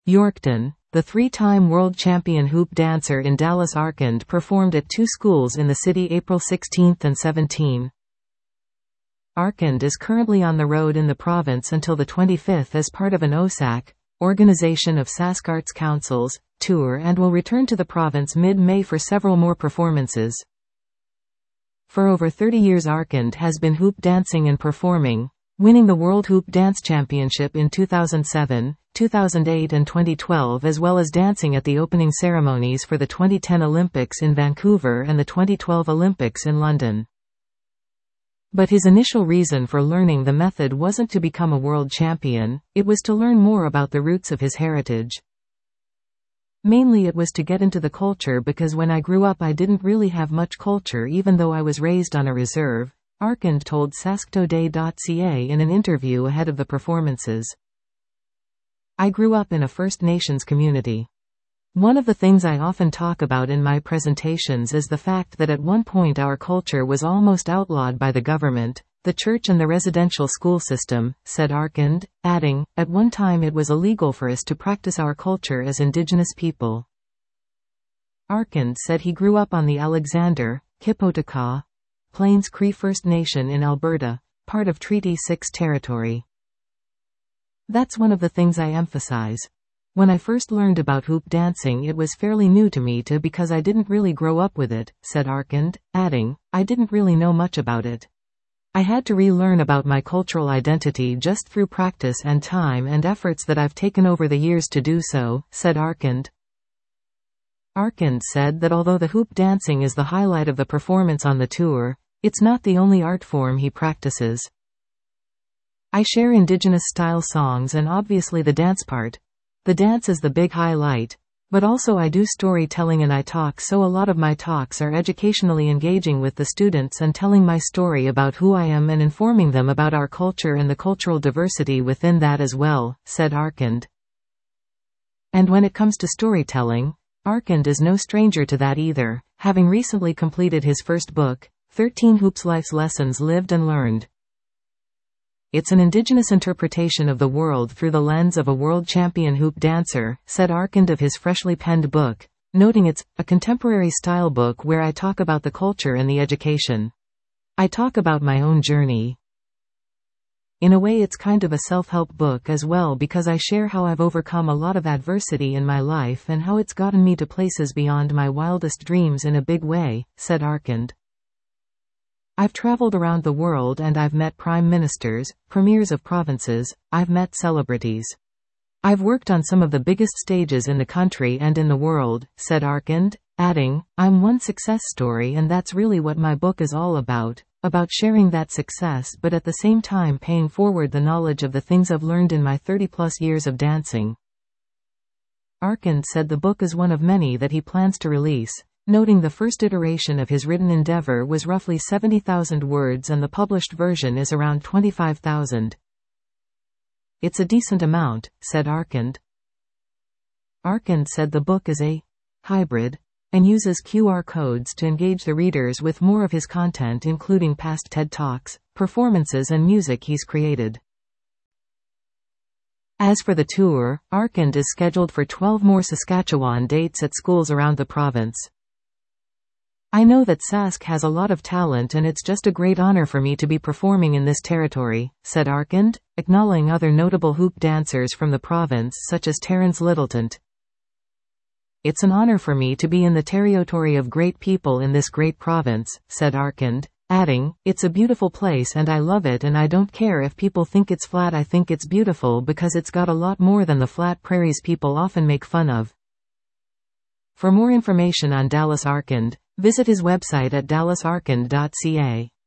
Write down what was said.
Yorkton, the three-time world champion hoop dancer in Dallas Arcand performed at two schools in the city April 16 and 17. Arcand is currently on the road in the province until the 25th as part of an OSAC, Organization of Sask Arts Councils, tour and will return to the province mid-May for several more performances. For over 30 years Arcand has been hoop dancing and performing, winning the World Hoop Dance Championship in 2007, 2008 and 2012 as well as dancing at the opening ceremonies for the 2010 Olympics in Vancouver and the 2012 Olympics in London. But his initial reason for learning the method wasn't to become a world champion, it was to learn more about the roots of his heritage. Mainly it was to get into the culture because when I grew up I didn't really have much culture even though I was raised on a reserve, Arcand told sasktoday.ca in an interview ahead of the performances. I grew up in a First Nations community. One of the things I often talk about in my presentations is the fact that at one point our culture was almost outlawed by the government, the church and the residential school system, said Arcand, adding, at one time it was illegal for us to practice our culture as Indigenous people. Arcand said he grew up on the Alexander, Kipotaka, Plains Cree First Nation in Alberta, part of Treaty 6 territory. That's one of the things I emphasize. When I first learned about hoop dancing it was fairly new to me too because I didn't really grow up with it, said Arcand, adding, I didn't really know much about it. I had to relearn about my cultural identity just through practice and time and efforts that I've taken over the years to do so, said Arcand. Arcand said that although the hoop dancing is the highlight of the performance on the tour, it's not the only art form he practices. I share Indigenous style songs and obviously the dance part. The dance is the big highlight, but also I do storytelling and I talk, so a lot of my talks are educationally engaging with the students and telling my story about who I am and informing them about our culture and the cultural diversity within that as well, said Arcand. And when it comes to storytelling, Arcand is no stranger to that either, having recently completed his first book, 13 Hoops Life's Lessons Lived and Learned. It's an Indigenous interpretation of the world through the lens of a world champion hoop dancer, said Arcand of his freshly penned book, noting it's a contemporary style book where I talk about the culture and the education. I talk about my own journey. In a way it's kind of a self-help book as well because I share how I've overcome a lot of adversity in my life and how it's gotten me to places beyond my wildest dreams in a big way, said Arcand. I've traveled around the world and I've met prime ministers, premiers of provinces, I've met celebrities. I've worked on some of the biggest stages in the country and in the world, said Arcand, adding, I'm one success story and that's really what my book is all about sharing that success but at the same time paying forward the knowledge of the things I've learned in my 30-plus years of dancing. Arcand said the book is one of many that he plans to release, noting the first iteration of his written endeavor was roughly 70,000 words and the published version is around 25,000. It's a decent amount, said Arcand. Arcand said the book is a hybrid and uses QR codes to engage the readers with more of his content including past TED Talks, performances and music he's created. As for the tour, Arcand is scheduled for 12 more Saskatchewan dates at schools around the province. I know that Sask has a lot of talent and it's just a great honor for me to be performing in this territory, said Arcand, acknowledging other notable hoop dancers from the province such as Terence Littleton. It's an honor for me to be in the territory of great people in this great province, said Arcand, adding, it's a beautiful place and I love it and I don't care if people think it's flat, I think it's beautiful because it's got a lot more than the flat prairies people often make fun of. For more information on Dallas Arcand, visit his website at dallasarcand.ca.